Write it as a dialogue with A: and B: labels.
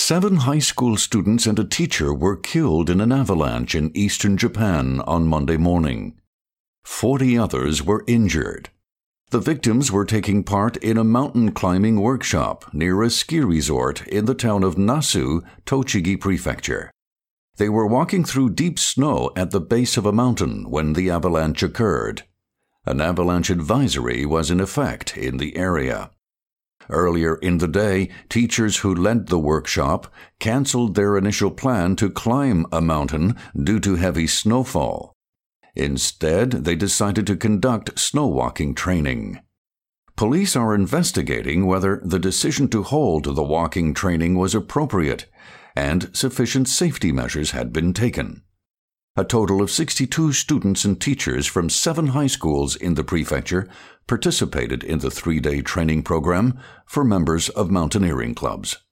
A: 7 high school students and a teacher were killed in an avalanche in eastern Japan on Monday morning. 40 others were injured. The victims were taking part in a mountain climbing workshop near a ski resort in the town of Nasu, Tochigi Prefecture. They were walking through deep snow at the base of a mountain when the avalanche occurred. An avalanche advisory was in effect in the area. Earlier in the day, teachers who led the workshop canceled their initial plan to climb a mountain due to heavy snowfall. Instead, they decided to conduct snowwalking training. Police are investigating whether the decision to hold the walking training was appropriate and sufficient safety measures had been taken. A total of 62 students and teachers from 7 high schools in the prefecture participated in the 3-day training program for members of mountaineering clubs.